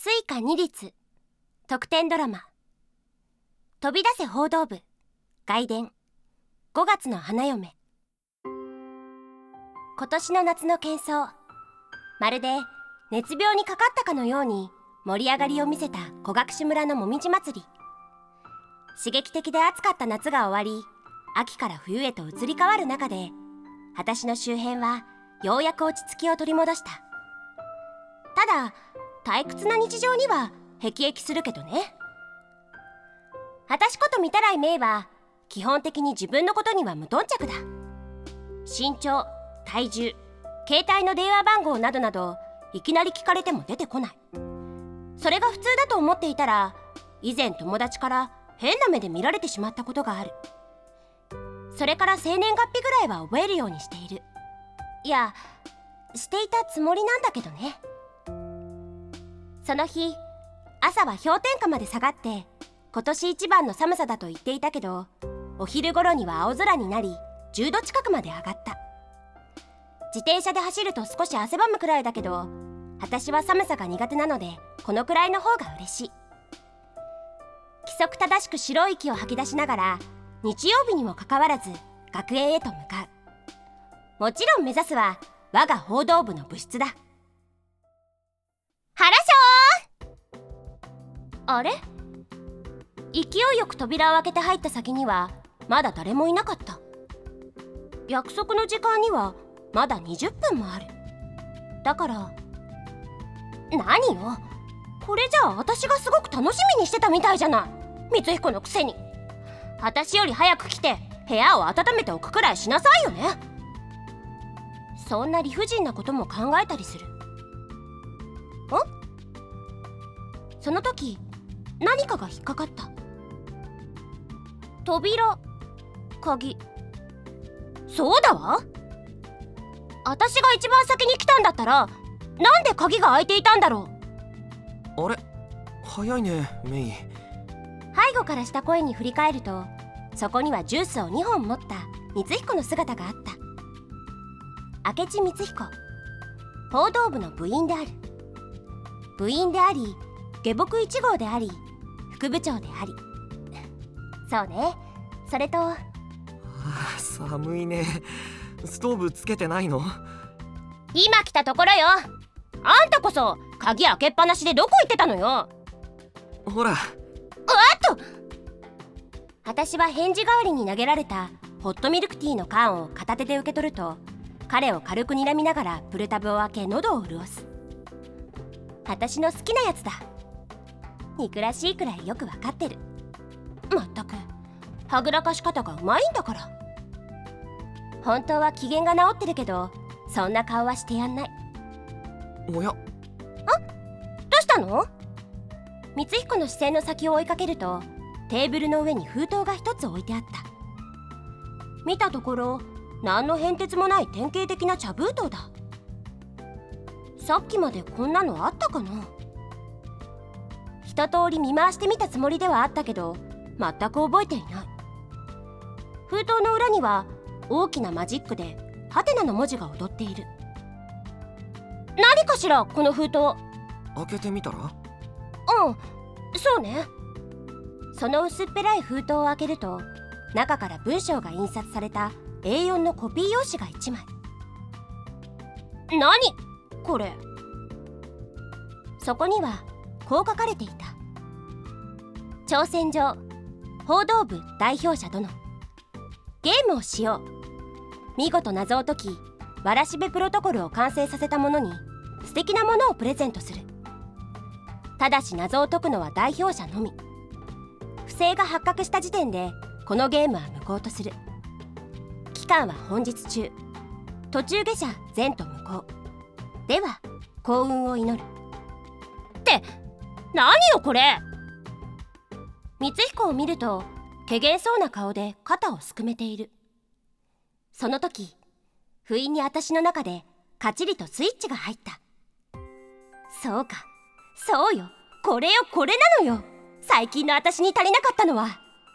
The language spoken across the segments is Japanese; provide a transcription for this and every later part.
水花二律特典ドラマ飛び出せ報道部外伝5月の花嫁。今年の夏の喧騒、まるで熱病にかかったかのように盛り上がりを見せた小隠村のもみじ祭り。刺激的で暑かった夏が終わり、秋から冬へと移り変わる中で、私の周辺はようやく落ち着きを取り戻した。ただ退屈な日常には辟易するけどね。私こと御手洗芽衣は基本的に自分のことには無頓着だ。身長、体重、携帯の電話番号などなどいきなり聞かれても出てこない。それが普通だと思っていたら、以前友達から変な目で見られてしまったことがある。それから生年月日ぐらいは覚えるようにしている。いや、していたつもりなんだけどね。その日、朝は氷点下まで下がって今年一番の寒さだと言っていたけど、お昼頃には青空になり10度近くまで上がった。自転車で走ると少し汗ばむくらいだけど、私は寒さが苦手なのでこのくらいの方が嬉しい。規則正しく白い息を吐き出しながら、日曜日にもかかわらず学園へと向かう。もちろん目指すは我が報道部の部室だ。原翔！あれ？勢いよく扉を開けて入った先にはまだ誰もいなかった。約束の時間にはまだ20分もある。だから、何よ、これじゃあ私がすごく楽しみにしてたみたいじゃない。光彦のくせに。私より早く来て部屋を温めておくくらいしなさいよね。そんな理不尽なことも考えたりする。その時、何かが引っかかった。扉、鍵。そうだわ。私が一番先に来たんだったら、なんで鍵が開いていたんだろう。あれ、早いねメイ。 背後からした声に振り返ると、そこにはジュースを2本持った光彦の姿があった。明智光彦、報道部の部員である。部員であり、下僕1号であり、副部長であり。そうね、それと、 寒いね。ストーブつけてないの？ 今来たところよ。あんたこそ鍵開けっぱなしでどこ行ってたのよ。 ほら。 私は返事代わりに投げられたホットミルクティーの缶を片手で受け取ると、彼を軽く睨みながらプルタブを開け喉を潤す。私の好きなやつだ。憎らしいくらいよくわかってる。まったくはぐらかし方がうまいんだから。本当は機嫌が治ってるけど、そんな顔はしてやんない。 おや？ どうしたの？光彦の視線の先を追いかけると、テーブルの上に封筒が一つ置いてあった。見たところ、何の変哲もない典型的な茶封筒だ。さっきまでこんなのあったかな。一通り見回してみたつもりではあったけど、全く覚えていない。封筒の裏には大きなマジックでハテナの文字が踊っている。何かしらこの封筒。 開けてみたら？ そうね。その薄っぺらい封筒を開けると、中から文章が印刷された A4 のコピー用紙が1枚。何これ？そこにはこう書かれていた。挑戦状、報道部代表者殿。ゲームをしよう。見事謎を解き、わらしべプロトコルを完成させた者に素敵なものをプレゼントする。ただし謎を解くのは代表者のみ。不正が発覚した時点でこのゲームは無効とする。期間は本日中。途中下車前途無効。では幸運を祈る。って何よこれ。光彦を見ると怪げそうな顔で肩をすくめている。その時、不意に私の中でカチリとスイッチが入った。そうか、そうよ、これよ、これなのよ。最近の私に足りなかったのは。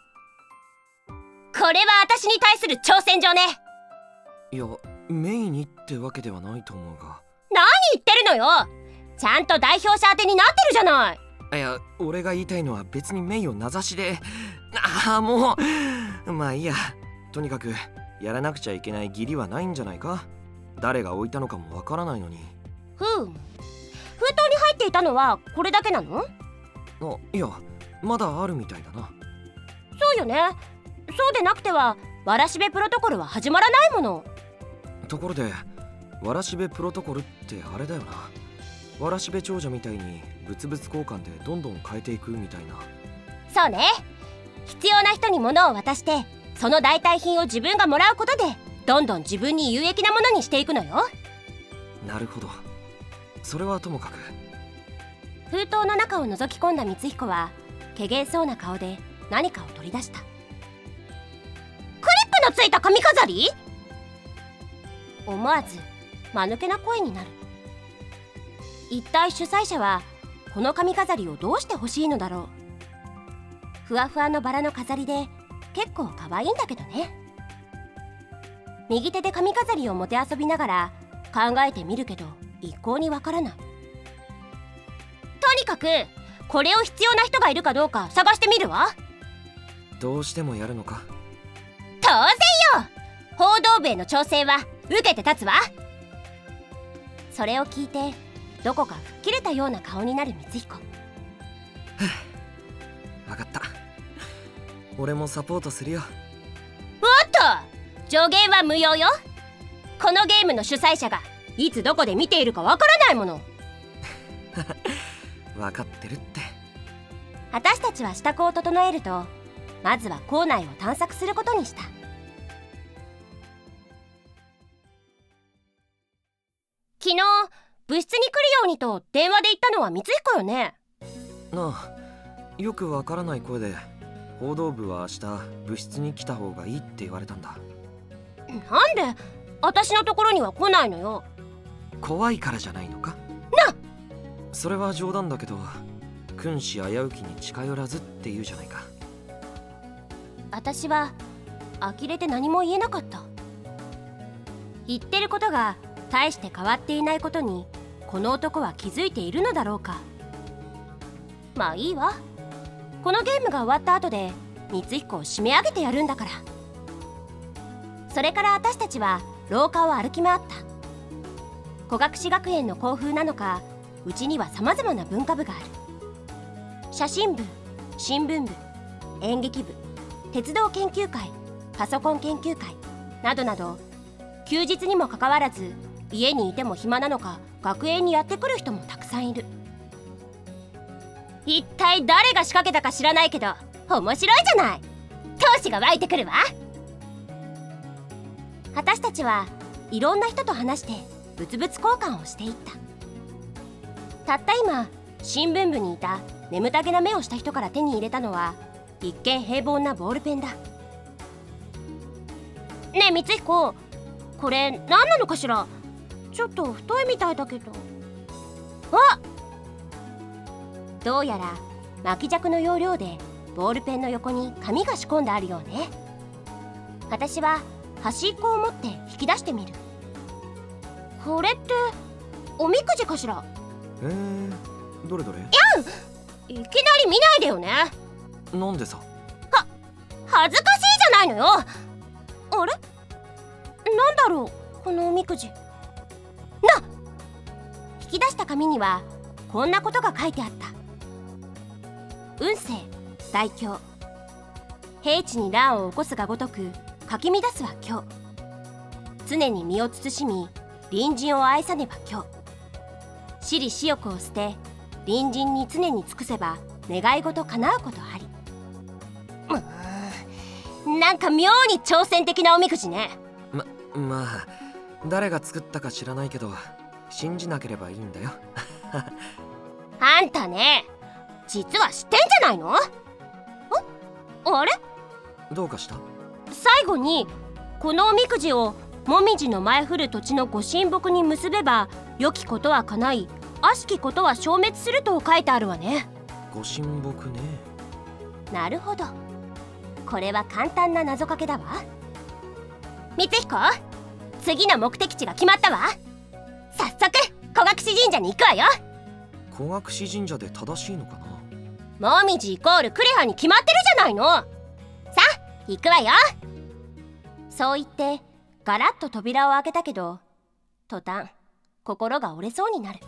これは私に対する挑戦状ね。 いや、メイにってわけではないと思うが。 何言ってるのよ。 ちゃんと代表者宛てになってるじゃない。 いや、俺が言いたいのは別に名誉名指しで。もうまあいいや。とにかくやらなくちゃいけない義理はないんじゃないか。誰が置いたのかもわからないのに。 封筒に入っていたのはこれだけなの？ いや、まだあるみたいだな。 そうよね。そうでなくてはわらしべプロトコルは始まらないもの。 ところで、わらしべプロトコルってあれだよな。わらしべ長者みたいに物々交換でどんどん変えていくみたいな。 そうね。必要な人に物を渡して、その代替品を自分がもらうことでどんどん自分に有益なものにしていくのよ。 なるほど。それはともかく。 封筒の中を覗き込んだ光彦はけげんそうな顔で何かを取り出した。クリップのついた髪飾り？思わず間抜けな声になる。一体主催者はこの髪飾りをどうして欲しいのだろう。ふわふわのバラの飾りで結構可愛いんだけどね。右手で髪飾りをもてあそびながら考えてみるけど一向にわからない。とにかくこれを必要な人がいるかどうか探してみるわ。 どうしてもやるのか？ 当然よ。報道部への調整は受けて立つわ。それを聞いてどこか吹っ切れたような顔になる光彦。 分かった。俺もサポートするよ。 おっと、助言は無用よ。このゲームの主催者がいつどこで見ているかわからないもの。 分かってるって。 私たちは支度を整えると、まずは校内を探索することにした。昨日部室に来るようにと電話で言ったのは光彦よね。 なあ、よくわからない声で報道部は明日部室に来た方がいいって言われたんだ。 なんで私のところには来ないのよ。 怖いからじゃないのか？それは冗談だけど、君子危うきに近寄らずって言うじゃないか。 私は呆れて何も言えなかった。言ってることが大して変わっていないことにこの男は気づいているのだろうか。まあいいわ。このゲームが終わった後で光彦を締め上げてやるんだから。それから私たちは廊下を歩き回った。古学士学園の校風なのか、うちには様々な文化部がある。写真部、新聞部、演劇部、鉄道研究会、パソコン研究会などなど、休日にもかかわらず家にいても暇なのか学園にやってくる人もたくさんいる。一体誰が仕掛けたか知らないけど面白いじゃない。闘志が湧いてくるわ。私たちはいろんな人と話して物々交換をしていった。たった今新聞部にいた眠たげな目をした人から手に入れたのは一見平凡なボールペンだ。ねえ光彦、これ何なのかしら。ちょっと太いみたいだけど。あ、どうやら巻き尺の要領でボールペンの横に紙が仕込んであるようね。私は端っこを持って引き出してみる。これっておみくじかしら。 どれどれ？ いきなり見ないでよね。 なんでさ。 恥ずかしいじゃないのよ。あれ、なんだろうこのおみくじ。引き出した紙にはこんなことが書いてあった。運勢大凶、平地に乱を起こすがごとくかき乱すは今日、常に身を慎み隣人を愛さねば今日、私利私欲を捨て隣人に常に尽くせば願い事叶うことあり。なんか妙に挑戦的なおみくじね。 まあ誰が作ったか知らないけど信じなければいいんだよ。 あんたね、実は知ってんじゃないの？あれ？ どうかした？ 最後にこのおみくじをもみじの前降る土地のご神木に結べば良きことは叶い悪しきことは消滅すると書いてあるわね。 ご神木ね。 なるほど、これは簡単な謎かけだわ。光彦、次の目的地が決まったわ。早速戸隠神社に行くわよ。 戸隠神社で正しいのかな。 もみじイコールクレハに決まってるじゃないの。さあ行くわよ。そう言ってガラッと扉を開けたけど、途端心が折れそうになる。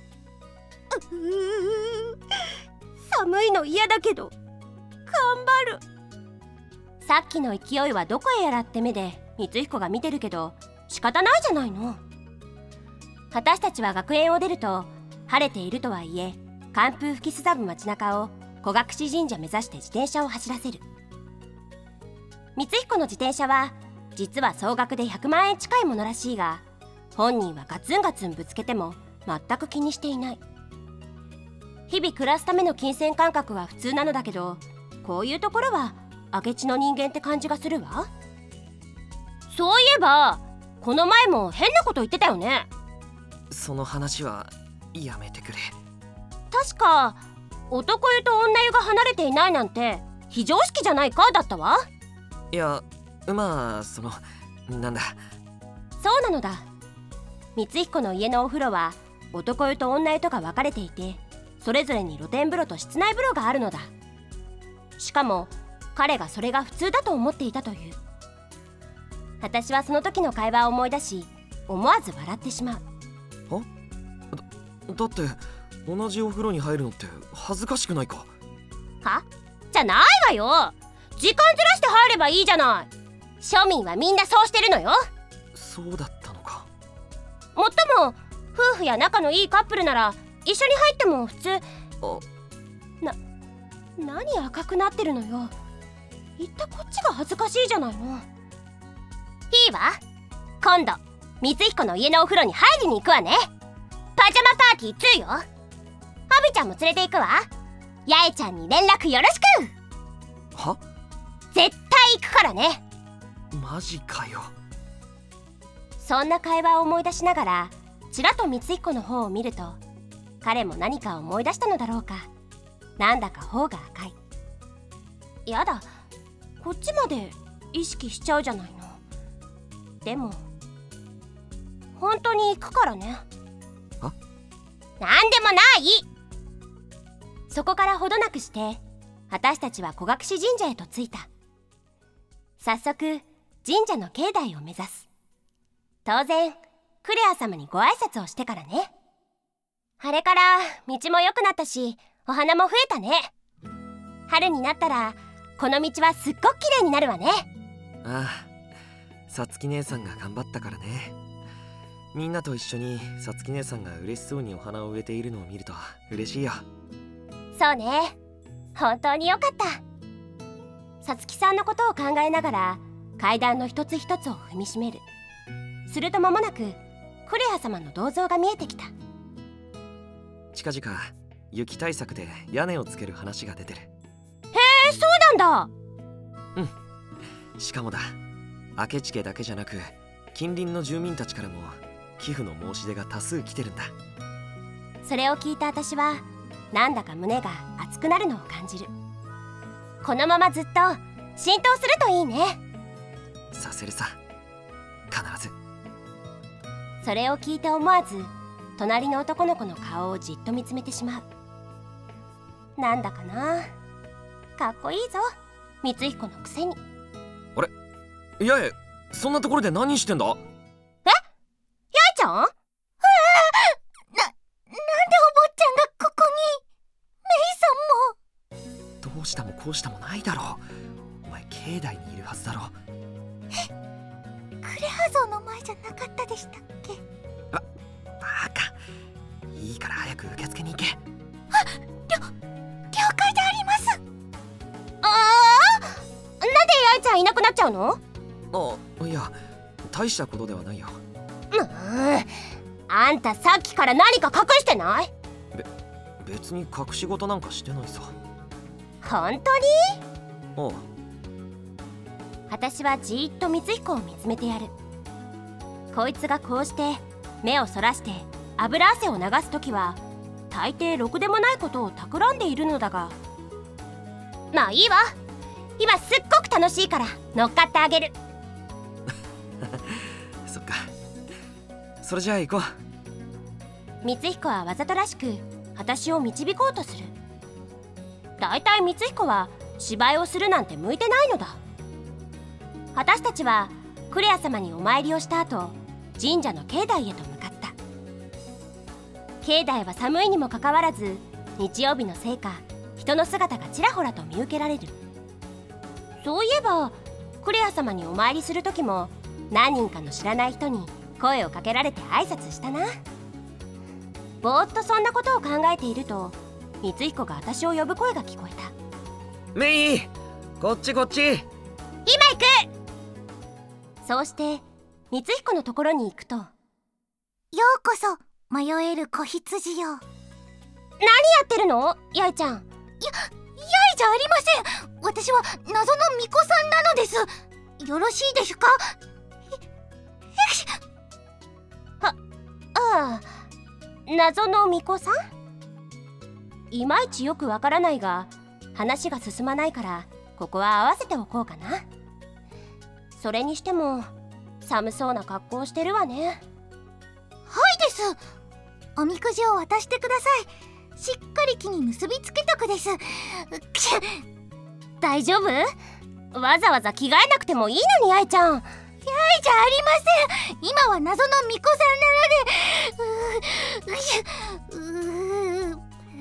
寒いの嫌だけど頑張る。さっきの勢いはどこへやらって目で光彦が見てるけど仕方ないじゃないの。私たちは学園を出ると晴れているとはいえ寒風吹きすさぶ街中を戸隠神社目指して自転車を走らせる。光彦の自転車は実は総額で100万円近いものらしいが、本人はガツンガツンぶつけても全く気にしていない。日々暮らすための金銭感覚は普通なのだけど、こういうところは明智の人間って感じがするわ。そういえばこの前も変なこと言ってたよね。 その話はやめてくれ。 確か男湯と女湯が離れていないなんて非常識じゃないかだったわ。 いや、まあなんだ。 そうなのだ。光彦の家のお風呂は男湯と女湯とが分かれていて、それぞれに露天風呂と室内風呂があるのだ。しかも彼がそれが普通だと思っていたという。私はその時の会話を思い出し思わず笑ってしまう。 だって同じお風呂に入るのって恥ずかしくないか。 は？じゃないわよ。時間ずらして入ればいいじゃない。庶民はみんなそうしてるのよ。 そうだったのか。 もっとも夫婦や仲のいいカップルなら一緒に入っても普通。何赤くなってるのよ。言ったこっちが恥ずかしいじゃないの。いいわ。今度光彦の家のお風呂に入りに行くわね。パジャマパーティー2よ。アビちゃんも連れて行くわ。八重ちゃんに連絡よろしく。 は？ 絶対行くからね。 マジかよ。 そんな会話を思い出しながらちらっと光彦の方を見ると、彼も何か思い出したのだろうか、なんだか頬が赤い。やだ、こっちまで意識しちゃうじゃないの。でも本当に行くからね。なんでもない。そこからほどなくして私たちは戸隠神社へと着いた。早速神社の境内を目指す。当然クレア様にご挨拶をしてからね。あれから道も良くなったしお花も増えたね。春になったらこの道はすっごく綺麗になるわね。 ああ、さつき姉さんが頑張ったからね。みんなと一緒にさつき姉さんが嬉しそうにお花を植えているのを見ると嬉しいよ。 そうね、本当によかった。さつきさんのことを考えながら階段の一つ一つを踏みしめる。すると間もなくクレア様の銅像が見えてきた。 近々雪対策で屋根をつける話が出てる。 へえ、そうなんだ。 しかもだ、明智家だけじゃなく近隣の住民たちからも寄付の申し出が多数来てるんだ。 それを聞いた私はなんだか胸が熱くなるのを感じる。このままずっと浸透するといいね。 させるさ、必ず。 それを聞いて思わず隣の男の子の顔をじっと見つめてしまう。なんだかな、かっこいいぞ光彦のくせに。 あれ、八重、そんなところで何してんだ？ え？八重ちゃん？なんでお坊ちゃんがここに？メイさんも。 どうしたもこうしたもないだろう。お前境内にいるはずだろ。 クレハ像の前じゃなかったでしたっけ？ バカ。いいから早く受付に行け。 了解であります。なんで八重ちゃんいなくなっちゃうの？ いや、大したことではないよ。 あんたさっきから何か隠してない？ 別に隠し事なんかしてないさ。 本当に？ おう。 私はじーっと光彦を見つめてやる。こいつがこうして目をそらして油汗を流すときは大抵ろくでもないことを企んでいるのだが、まあいいわ。今すっごく楽しいから乗っかってあげる。 そっか、それじゃあ行こう。 光彦はわざとらしく私を導こうとする。だいたい光彦は芝居をするなんて向いてないのだ。私たちはクレア様にお参りをした後、神社の境内へと向かった。境内は寒いにもかかわらず、日曜日のせいか人の姿がちらほらと見受けられる。そういえばクレア様にお参りする時も何人かの知らない人に声をかけられて挨拶したな。ぼーっとそんなことを考えていると、光彦が私を呼ぶ声が聞こえた。 メイ、こっちこっち。 今行く。そうして光彦のところに行くと、 ようこそ迷える子羊よ。 何やってるの、八重ちゃん。 やいじゃありません。私は謎の巫女さんなのです。よろしいですか？ ああ、謎の巫女さん？いまいちよくわからないが、話が進まないからここは合わせておこうかな。それにしても寒そうな格好をしてるわね。 はいです。おみくじを渡してください。しっかり木に結びつけとくです。 大丈夫？わざわざ着替えなくてもいいのに、八重ちゃん。 やいじゃありません。今は謎の巫女さんなので。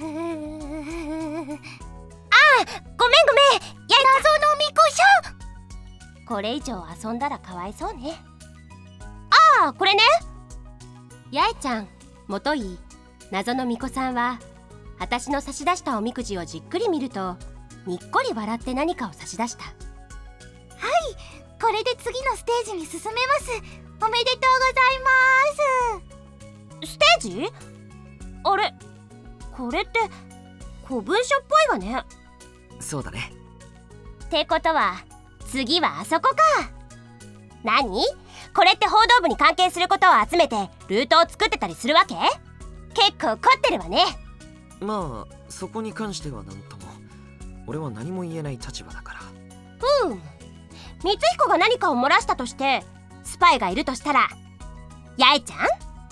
ああ、ごめん。 謎の巫女さん。 これ以上遊んだらかわいそうね。ああ、これね。八重ちゃん、もとい謎の巫女さんは、私の差し出したおみくじをじっくり見ると、にっこり笑って何かを差し出した。 はい、これで次のステージに進めます。おめでとうございます。 ステージ？あれ、これって古文書っぽいわね。 そうだね。 ってことは次はあそこか。何？これって報道部に関係することを集めてルートを作ってたりするわけ？結構凝ってるわね。 まあそこに関しては何とも。俺は何も言えない立場だから。 光彦が何かを漏らしたとしてスパイがいるとしたら、八重ちゃん？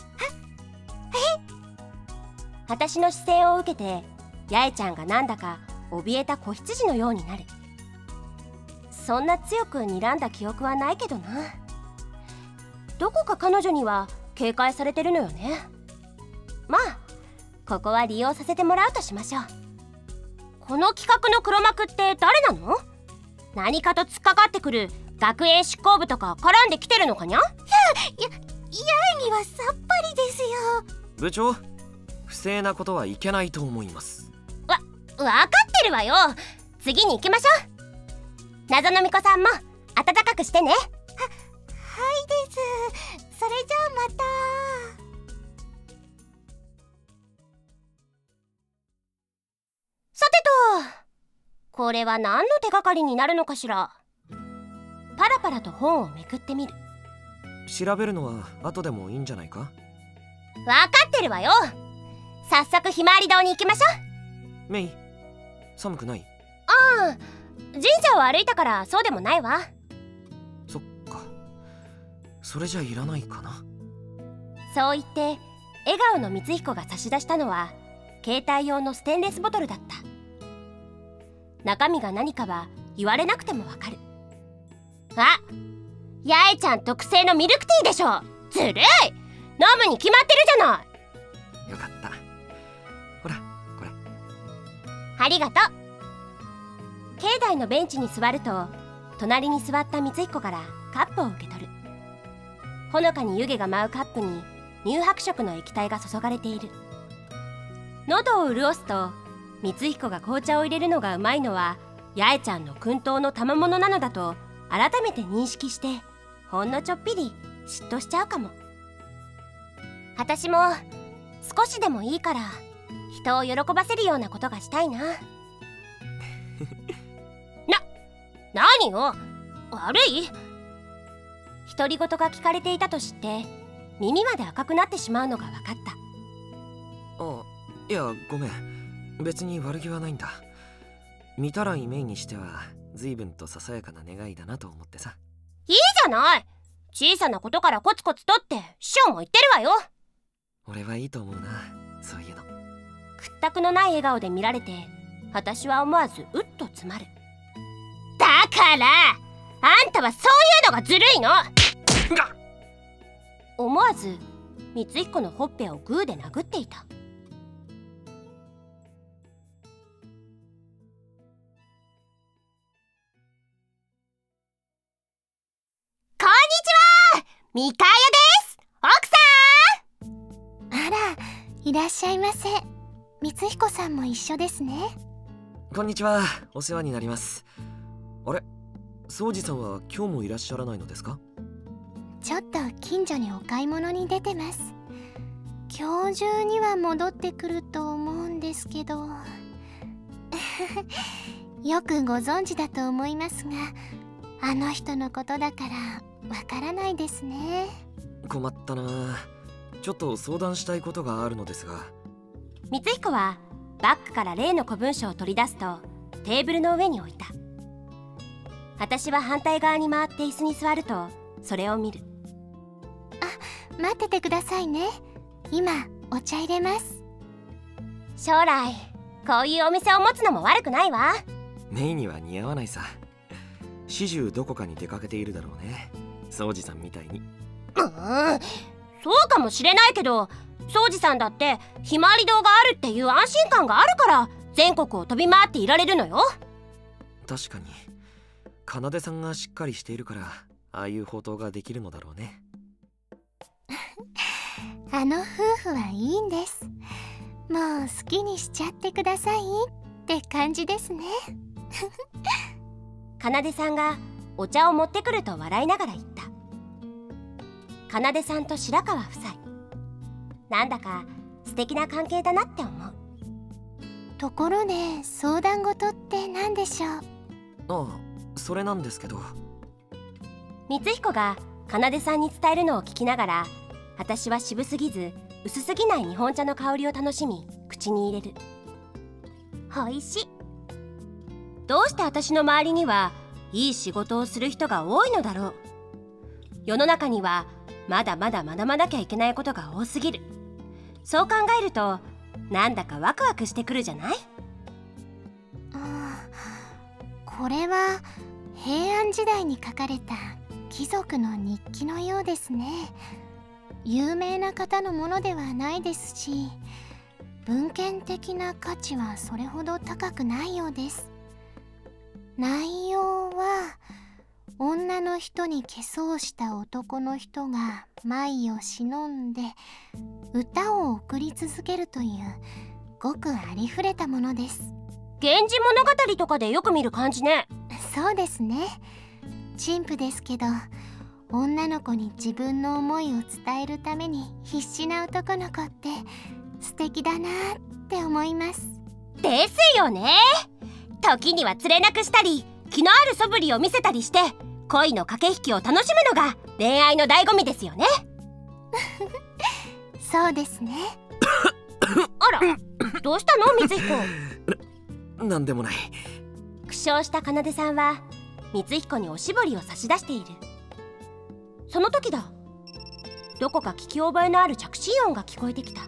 私の視線を受けて八重ちゃんがなんだか怯えた子羊のようになる。そんな強く睨んだ記憶はないけどな。どこか彼女には警戒されてるのよね。まあここは利用させてもらうとしましょう。この企画の黒幕って誰なの？何かと突っかかってくる学園執行部とか絡んできてるのかにゃ？ やいにはさっぱりですよ。 部長、不正なことはいけないと思います。 わかってるわよ。次に行きましょう。謎の巫女さんも暖かくしてね。 はいです。それじゃあまた。 さてと、これは何の手がかりになるのかしら。パラパラと本をめくってみる。 調べるのは後でもいいんじゃないか？ わかってるわよ。早速ひまわり堂に行きましょう。メイ、寒くない？ ああ、神社を歩いたからそうでもないわ。 そっか、それじゃいらないかな。 そう言って笑顔の光彦が差し出したのは携帯用のステンレスボトルだった。中身が何かは言われなくてもわかる。あ、八重ちゃん特製のミルクティーでしょ。ずるい、飲むに決まってるじゃない。 よかった。ほらこれ。 ありがとう。境内のベンチに座ると、隣に座った光彦からカップを受け取る。ほのかに湯気が舞うカップに乳白色の液体が注がれている。喉を潤すと光彦が紅茶を入れるのがうまいのは八重ちゃんの薫陶の賜物なのだと改めて認識して、ほんのちょっぴり嫉妬しちゃうかも。私も少しでもいいから人を喜ばせるようなことがしたいな。何よ、悪い？独り言が聞かれていたと知って耳まで赤くなってしまうのが分かった。 あ、いやごめん、別に悪気はないんだ。見たらイメイにしては随分とささやかな願いだなと思ってさ。 いいじゃない、小さなことからコツコツとって師匠も言ってるわよ。 俺はいいと思うな、そういうの。 屈託のない笑顔で見られて、私は思わずうっと詰まる。だからあんたはそういうのがずるいの。思わず光彦のほっぺをグーで殴っていた。こんにちは、ミカヤです。奥さん。 あら、いらっしゃいませ。光彦さんも一緒ですね。 こんにちは、お世話になります。あれ、宗司さんは今日もいらっしゃらないのですか？ ちょっと近所にお買い物に出てます。今日中には戻ってくると思うんですけどよくご存知だと思いますが、あの人のことだからわからないですね。 困ったな。ちょっと相談したいことがあるのですが。 光彦はバッグから例の古文書を取り出すとテーブルの上に置いた。私は反対側に回って椅子に座るとそれを見る。 待っててくださいね。今お茶入れます。 将来こういうお店を持つのも悪くないわ。 メイには似合わないさ。始終どこかに出かけているだろうね、宗司さんみたいに。 そうかもしれないけど、宗司さんだってひまわり堂があるっていう安心感があるから全国を飛び回っていられるのよ。 確かに奏さんがしっかりしているからああいう放蕩ができるのだろうね。 あの夫婦はいいんです。もう好きにしちゃってくださいって感じですね奏さんがお茶を持ってくると笑いながら言った。奏さんと白川夫妻、なんだか素敵な関係だなって思う。 ところで相談事って何でしょう？ ああ、それなんですけど。 光彦が奏さんに伝えるのを聞きながら、私は渋すぎず薄すぎない日本茶の香りを楽しみ口に入れる。おいしい。どうして私の周りにはいい仕事をする人が多いのだろう。世の中にはまだまだ学ばなきゃいけないことが多すぎる。そう考えるとなんだかワクワクしてくるじゃない？ これは平安時代に書かれた貴族の日記のようですね。有名な方のものではないですし、文献的な価値はそれほど高くないようです。内容は、女の人に化粧した男の人が舞を忍んで歌を送り続けるというごくありふれたものです。 源氏物語とかでよく見る感じね。 そうですね。陳腐ですけど、女の子に自分の思いを伝えるために必死な男の子って素敵だなって思います。 ですよね。時にはつれなくしたり気のある素振りを見せたりして恋の駆け引きを楽しむのが恋愛の醍醐味ですよねそうですねあら、どうしたの光彦？ なんでもない。 苦笑した奏さんは光彦におしぼりを差し出している。その時だ。どこか聞き覚えのある着信音が聞こえてきた。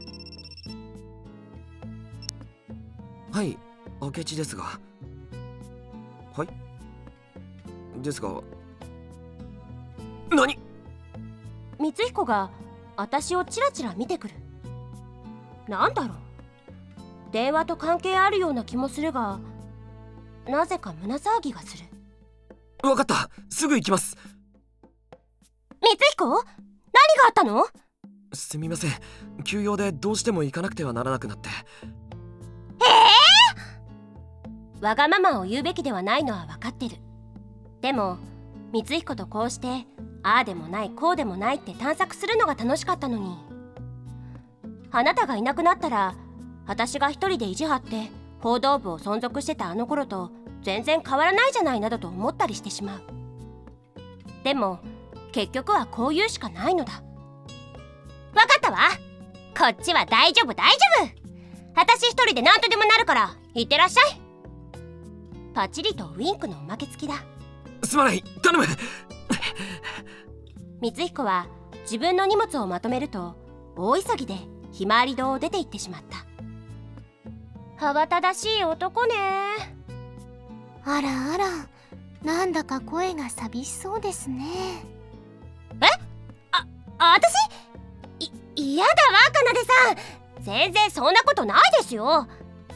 はい、明智ですが。はいですが、何？ 光彦が私をチラチラ見てくる。なんだろう、電話と関係あるような気もするが、なぜか胸騒ぎがする。 わかった、すぐ行きます。 光彦、何があったの？ すみません、急用でどうしても行かなくてはならなくなって。 わがままを言うべきではないのは分かってる。でも光彦とこうしてああでもないこうでもないって探索するのが楽しかったのに、あなたがいなくなったら私が一人で意地張って報道部を存続してたあの頃と全然変わらないじゃないなどと思ったりしてしまう。でも結局はこう言うしかないのだ。分かったわ。こっちは大丈夫大丈夫。私一人で何とでもなるから行ってらっしゃい。パチリとウインクのおまけ付きだ。 すまない、頼む。 光彦は自分の荷物をまとめると大急ぎでひまわり堂を出て行ってしまった。 慌ただしい男ね。 あらあら、なんだか声が寂しそうですね。 私？嫌だわ、かなでさん。全然そんなことないですよ。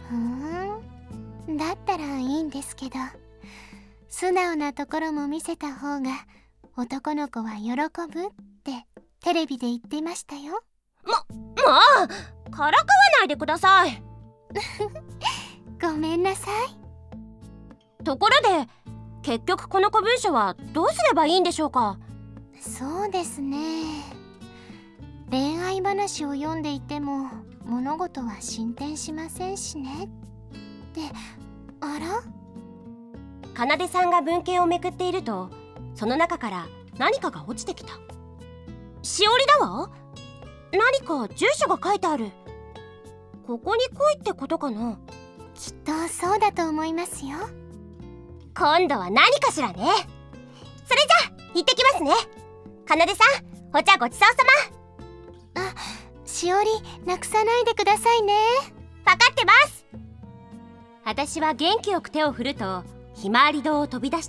だったらいいんですけど、素直なところも見せた方が男の子は喜ぶってテレビで言ってましたよ。 もうからかわないでください。 ごめんなさい。 ところで、結局この古文書はどうすればいいんでしょうか？ そうですね、恋愛話を読んでいても物事は進展しませんしね。ってあら？ かなでさんが文献をめくっていると、その中から何かが落ちてきた。しおりだわ。何か住所が書いてある。ここに来いってことかな。 きっとそうだと思いますよ。 今度は何かしらね。それじゃ行ってきますね。かなでさん、お茶ごちそうさま。 しおり、なくさないでくださいね。 分かってます。私は元気よく手を振ると、ひまわり堂を飛び出した。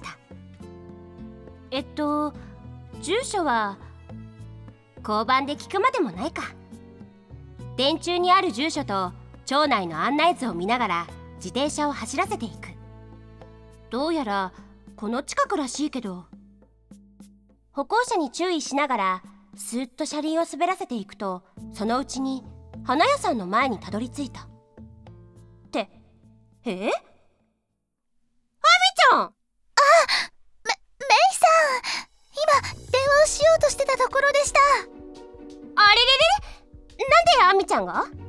住所は交番で聞くまでもないか。電柱にある住所と町内の案内図を見ながら自転車を走らせていく。どうやらこの近くらしいけど。歩行者に注意しながらスーッと車輪を滑らせていくと、そのうちに花屋さんの前にたどり着いた。ってあみちゃん。 メイさん、今電話をしようとしてたところでした。 あれれれ、なんであみちゃんが？ 大変です。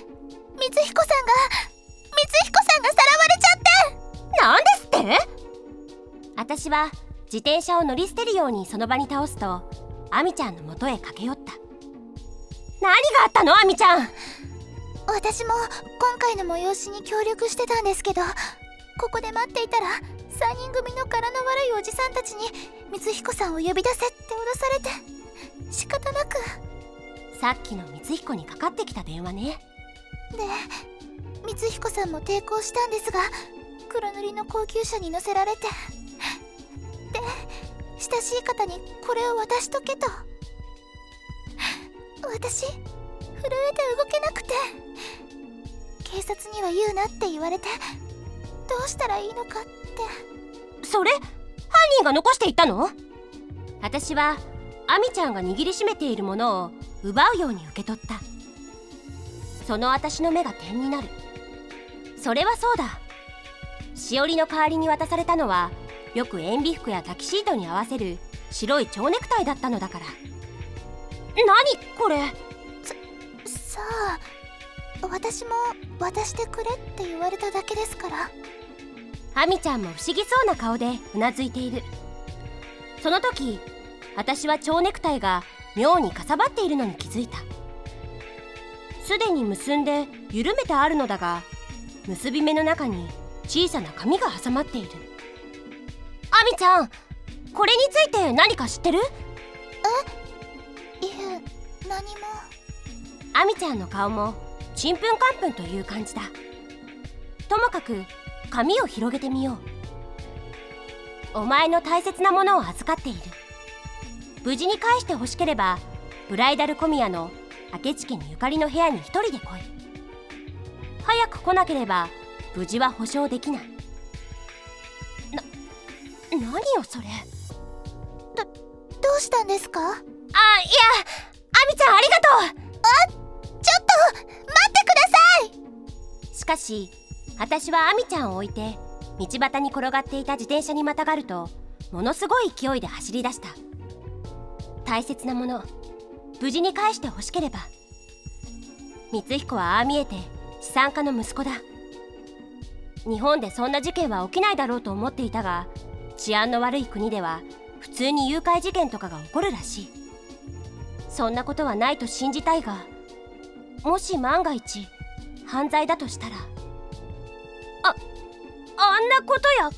光彦さんがさらわれちゃって。 なんですって？私は自転車を乗り捨てるようにその場に倒すと、あみちゃんの元へ駆け寄った。何があったの、あみちゃん？ 私も今回の催しに協力してたんですけど、ここで待っていたら3人組の柄の悪いおじさんたちに光彦さんを呼び出せって脅されて、仕方なく。 さっきの光彦にかかってきた電話ね。 で、光彦さんも抵抗したんですが、黒塗りの高級車に乗せられて、で、親しい方にこれを渡しとけと。私、震えて動けなくて、警察には言うなって言われて、どうしたらいいのかって。 それ、犯人が残していったの？私はあみちゃんが握りしめているものを奪うように受け取った。その私の目が点になる。それはそうだ。しおりの代わりに渡されたのは、よく塩ビ服やタキシードに合わせる白い蝶ネクタイだったのだから。何これ？ さあ、私も渡してくれって言われただけですから。 あみちゃんも不思議そうな顔でうなずいている。その時、私は蝶ネクタイが妙にかさばっているのに気づいた。すでに結んで緩めてあるのだが、結び目の中に小さな紙が挟まっている。あみちゃん、これについて何か知ってる？ いえ、何も。 あみちゃんの顔もちんぷんかんぷんという感じだ。ともかく紙を広げてみよう。お前の大切なものを預かっている。無事に返してほしければ、ブライダル小宮の明智家にゆかりの部屋に一人で来い。早く来なければ無事は保証できない。何よそれ。 どうしたんですか？ いや、あみちゃんありがとう。 ちょっと待ってください。 しかし私はあみちゃんを置いて道端に転がっていた自転車にまたがると、ものすごい勢いで走り出した。大切なもの、無事に返してほしければ。光彦はああ見えて資産家の息子だ。日本でそんな事件は起きないだろうと思っていたが、治安の悪い国では普通に誘拐事件とかが起こるらしい。そんなことはないと信じたいが、もし万が一犯罪だとしたら、あんなことやこんなこと。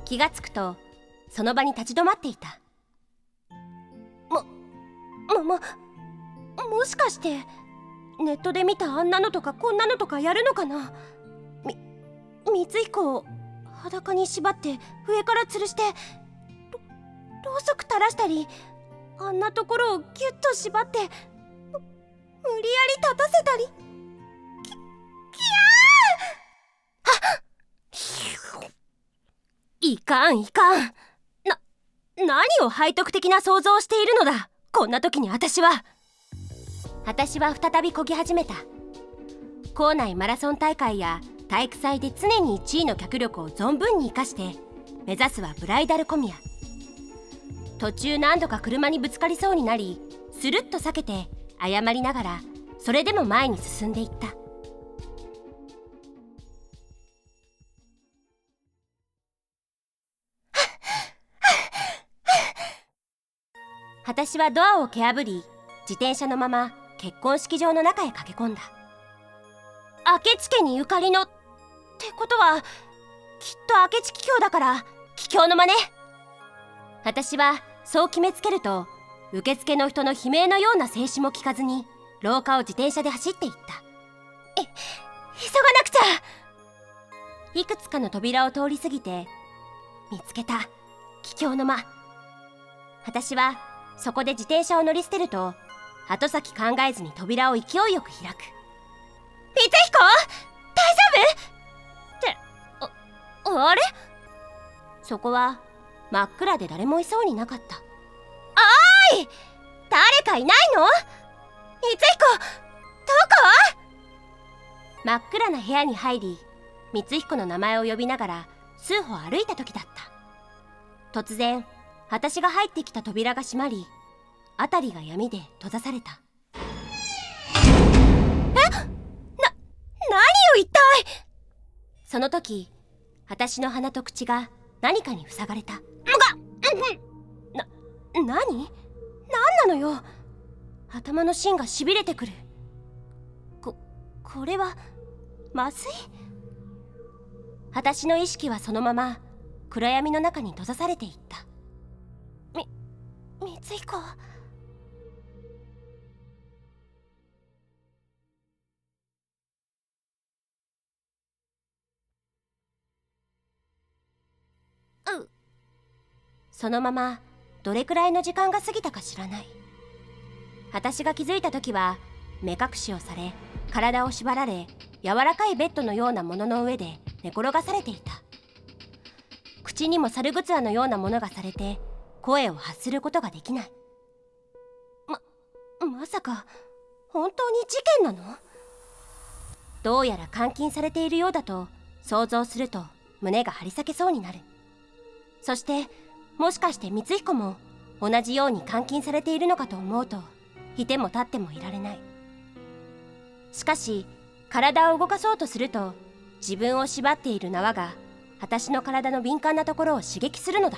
気がつくとその場に立ち止まっていた。もしかしてネットで見たあんなのとかこんなのとかやるのかな。光彦を裸に縛って上から吊るしてろうそく垂らしたり、あんなところをギュッと縛って無理やり立たせたり。いかんいかん。何を背徳的な想像をしているのだ。こんな時に私は再び漕ぎ始めた。校内マラソン大会や体育祭で常に1位の脚力を存分に生かして目指すはブライダルコミヤ。途中何度か車にぶつかりそうになり、スルッと避けて謝りながらそれでも前に進んでいった。私はドアを蹴破り、自転車のまま結婚式場の中へ駆け込んだ。明智家にゆかりのってことは、きっと明智桔梗だから桔梗の真似。私はそう決めつけると、受付の人の悲鳴のような静止も聞かずに廊下を自転車で走っていった。急がなくちゃ。いくつかの扉を通り過ぎて見つけた桔梗の間。私はそこで自転車を乗り捨てると、後先考えずに扉を勢いよく開く。光彦、大丈夫？ってあれ？そこは真っ暗で誰もいそうになかった。おーい、誰かいないの？光彦、どこ？真っ暗な部屋に入り、光彦の名前を呼びながら数歩歩いた時だった。突然私が入ってきた扉が閉まり、辺りが闇で閉ざされた。何よ一体。その時、私の鼻と口が何かに塞がれた。何なのよ。頭の芯がしびれてくる。これはまずい。私の意識はそのまま暗闇の中に閉ざされていった。光彦。そのままどれくらいの時間が過ぎたか知らない。私が気づいた時は目隠しをされ、体を縛られ、柔らかいベッドのようなものの上で寝転がされていた。口にも猿ぐつわのようなものがされて声を発することができない。まさか本当に事件なの？どうやら監禁されているようだと想像すると胸が張り裂けそうになる。そしてもしかして光彦も同じように監禁されているのかと思うと、いても立ってもいられない。しかし体を動かそうとすると、自分を縛っている縄が私の体の敏感なところを刺激するのだ。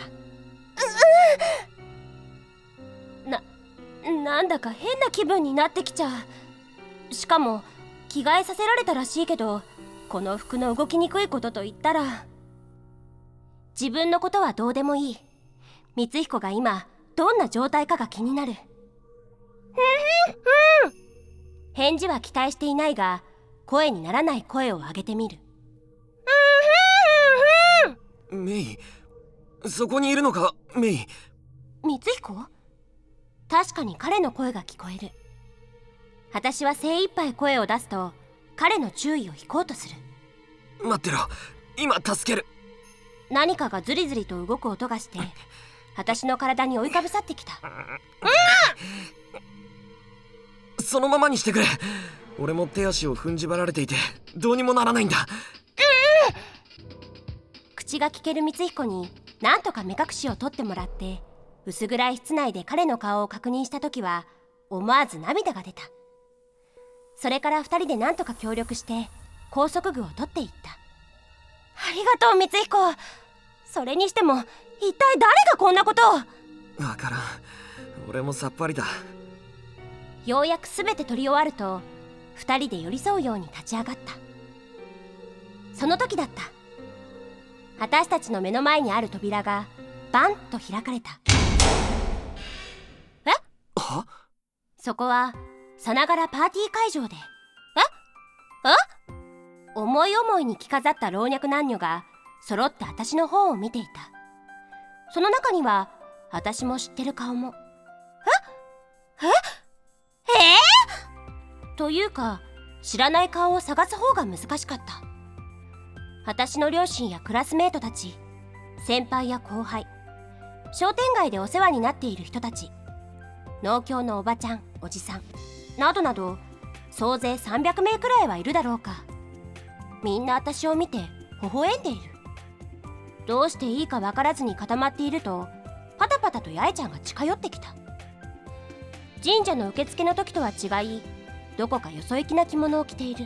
なんだか変な気分になってきちゃう。しかも着替えさせられたらしいけど、この服の動きにくいことと言ったら、自分のことはどうでもいい。光彦が今どんな状態かが気になる。返事は期待していないが、声にならない声を上げてみる。 メイ、そこにいるのか？メイ。 光彦？確かに彼の声が聞こえる。私は精一杯声を出すと、彼の注意を引こうとする。 待ってろ、今助ける。 何かがズリズリと動く音がして、私の体に追いかぶさってきた。 そのままにしてくれ。俺も手足を踏ん縛られていてどうにもならないんだ。 口が聞ける光彦に何とか目隠しを取ってもらって、薄暗い室内で彼の顔を確認した時は思わず涙が出た。それから2人で何とか協力して拘束具を取っていった。ありがとう光彦。それにしても一体誰がこんなことを。 わからん、俺もさっぱりだ。 ようやく全て取り終わると、2人で寄り添うように立ち上がった。その時だった。私たちの目の前にある扉がバンと開かれた。 は？ そこはさながらパーティー会場で、 思い思いに着飾った老若男女が揃って私の方を見ていた。その中には私も知ってる顔も。というか、知らない顔を探す方が難しかった。私の両親やクラスメートたち、先輩や後輩、商店街でお世話になっている人たち、農協のおばちゃんおじさんなどなど、総勢300名くらいはいるだろうか。みんな私を見て微笑んでいる。どうしていいか分からずに固まっていると、パタパタと八重ちゃんが近寄ってきた。神社の受付の時とは違い、どこかよそ行きな着物を着ている。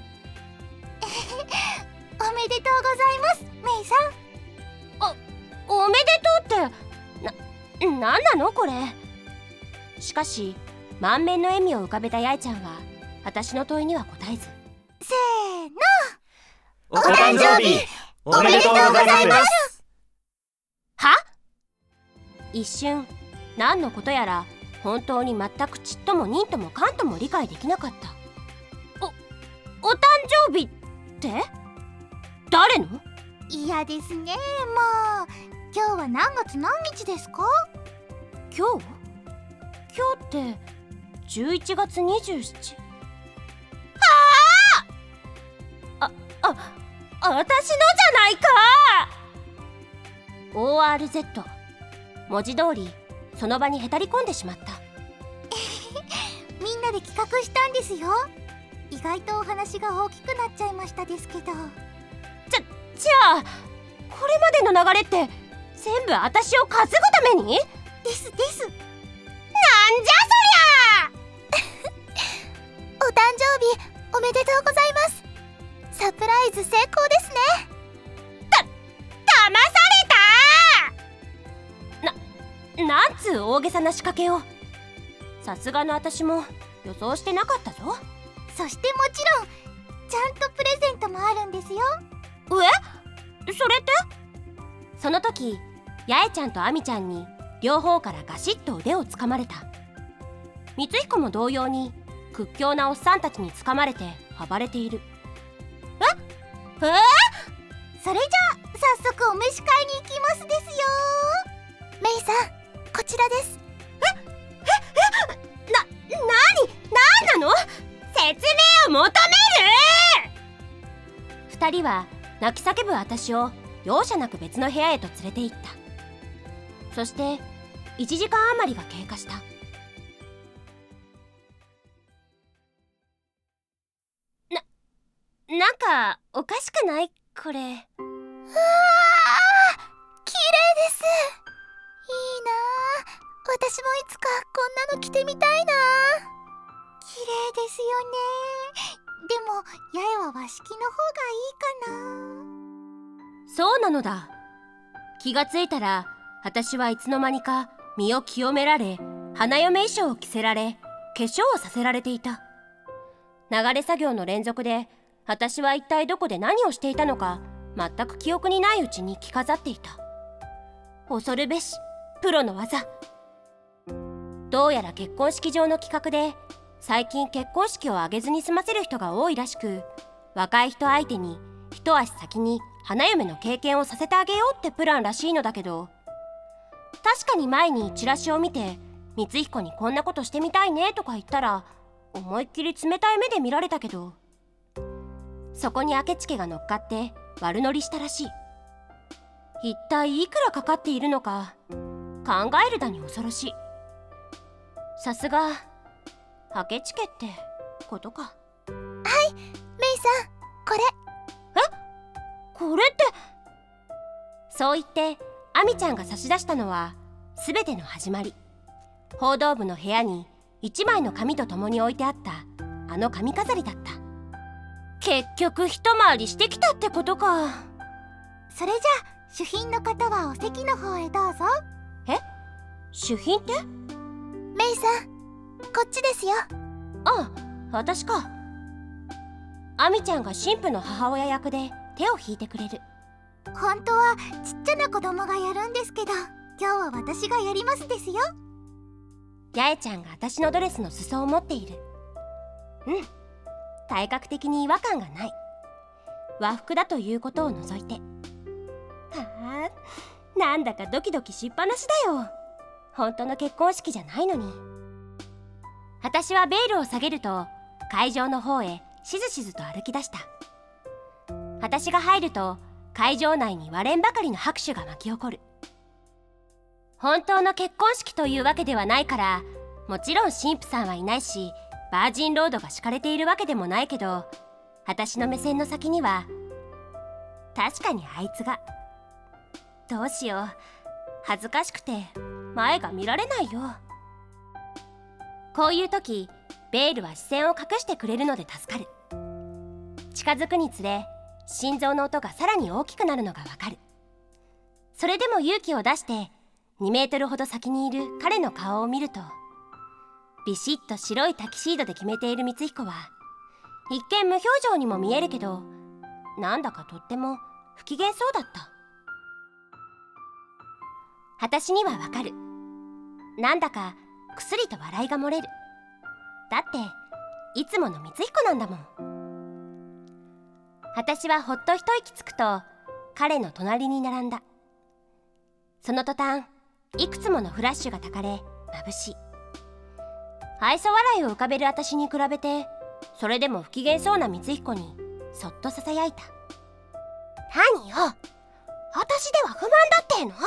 おめでとうございます、メイさん。 おめでとうってなんなのこれ。しかし満面の笑みを浮かべた八重ちゃんは私の問いには答えず、 せーの、 お誕生日おめでとうございます。 は？一瞬何のことやら本当に全くちっとも忍ともかんとも理解できなかった。お誕生日って誰の？ 嫌ですね。もう今日は何月何日ですか？ 今日って11月27。私のじゃないか。 ORZ、 文字通りその場にへたり込んでしまった。 みんなで企画したんですよ。意外とお話が大きくなっちゃいましたですけど。 じゃあこれまでの流れって全部私を担ぐために？ ですなんじゃそりゃお誕生日おめでとうございます。サプライズ成功ですね。 騙された！なんつう大げさな仕掛けを。さすがの私も予想してなかったぞ。 そしてもちろんちゃんとプレゼントもあるんですよ。 それってその時、八重ちゃんと亜美ちゃんに両方からガシッと腕をつかまれた。光彦も同様に屈強なおっさんたちにつかまれて暴れている。 それじゃあ早速お召し替えに行きますですよ。メイさん、こちらです。 なんなの？説明を求める！二人は泣き叫ぶ私を容赦なく別の部屋へと連れて行った。そして1時間余りが経過した。なんかおかしくない？これ。 うわー、綺麗です。いいなあ。私もいつかこんなの着てみたいな。綺麗ですよね。でも八重は和式の方がいいかな。 そうなのだ。気がついたら私はいつの間にか身を清められ、花嫁衣装を着せられ、化粧をさせられていた。流れ作業の連続で私は一体どこで何をしていたのか全く記憶にないうちに着飾っていた。恐るべしプロの技。どうやら結婚式場の企画で最近結婚式を挙げずに済ませる人が多いらしく、若い人相手に一足先に花嫁の経験をさせてあげようってプランらしいのだけど、確かに前にチラシを見て光彦にこんなことしてみたいねとか言ったら思いっきり冷たい目で見られたけど、そこに明智家が乗っかって悪乗りしたらしい。一体いくらかかっているのか考えるだに恐ろしい。さすが明智家ってことか。 はい、メイさん、これ。 これって。そう言って亜美ちゃんが差し出したのは全ての始まり。報道部の部屋に一枚の紙とともに置いてあったあの髪飾りだった。結局一回りしてきたってことか。 それじゃあ主賓の方はお席の方へどうぞ。 主賓って？ メイさん、こっちですよ。 あ、私か。亜美ちゃんが新婦の母親役で手を引いてくれる。 本当はちっちゃな子供がやるんですけど、今日は私がやりますですよ。 八重ちゃんが私のドレスの裾を持っている。体格的に違和感がない。 和服だということを除いて。はあ、なんだかドキドキしっぱなしだよ。本当の結婚式じゃないのに。私はベールを下げると会場の方へしずしずと歩き出した。私が入ると会場内に割れんばかりの拍手が巻き起こる。本当の結婚式というわけではないから、もちろん神父さんはいないし、バージンロードが敷かれているわけでもないけど、私の目線の先には確かにあいつが。どうしよう、恥ずかしくて前が見られないよ。こういう時ベールは視線を隠してくれるので助かる。近づくにつれ心臓の音がさらに大きくなるのがわかる。それでも勇気を出して2メートルほど先にいる彼の顔を見ると、ビシッと白いタキシードで決めている光彦は一見無表情にも見えるけど、なんだかとっても不機嫌そうだった。私にはわかる。なんだかくすりと笑いが漏れる。だっていつもの光彦なんだもん。私はほっと一息つくと彼の隣に並んだ。その途端いくつものフラッシュがたかれ眩しい。愛想笑いを浮かべる私に比べて、それでも不機嫌そうな光彦にそっとささやいた。何よ、私では不満だっての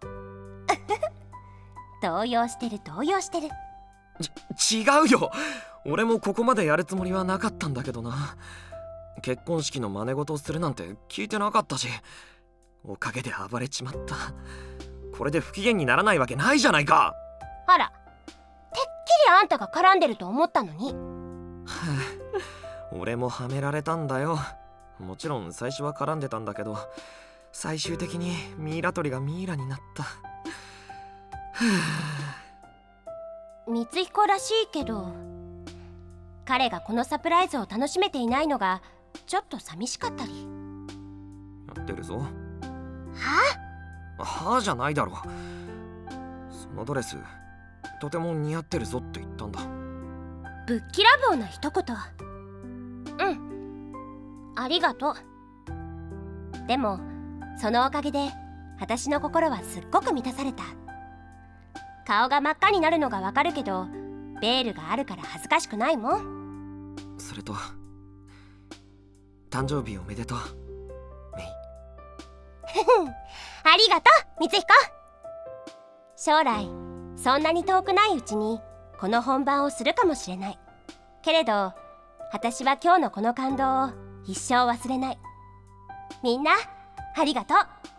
動揺してる動揺してる。 違うよ、俺もここまでやるつもりはなかったんだけどな。結婚式の真似事をするなんて聞いてなかったし、おかげで暴れちまった。これで不機嫌にならないわけないじゃないか。 あら、てっきりあんたが絡んでると思ったのに。 俺もはめられたんだよ。もちろん最初は絡んでたんだけど、最終的にミイラ取りがミイラになった。 光彦らしいけど、彼がこのサプライズを楽しめていないのがちょっと寂しかったり。 やってるぞ。 ははあじゃないだろ。そのドレスとても似合ってるぞって言ったんだ。 ぶっきらぼうな一言。うん、ありがとう。でもそのおかげで私の心はすっごく満たされた。顔が真っ赤になるのがわかるけど、ベールがあるから恥ずかしくないもん。 それと誕生日おめでとうメイ。 ありがとう光彦。将来そんなに遠くないうちにこの本番をするかもしれないけれど、私は今日のこの感動を一生忘れない。みんなありがとう。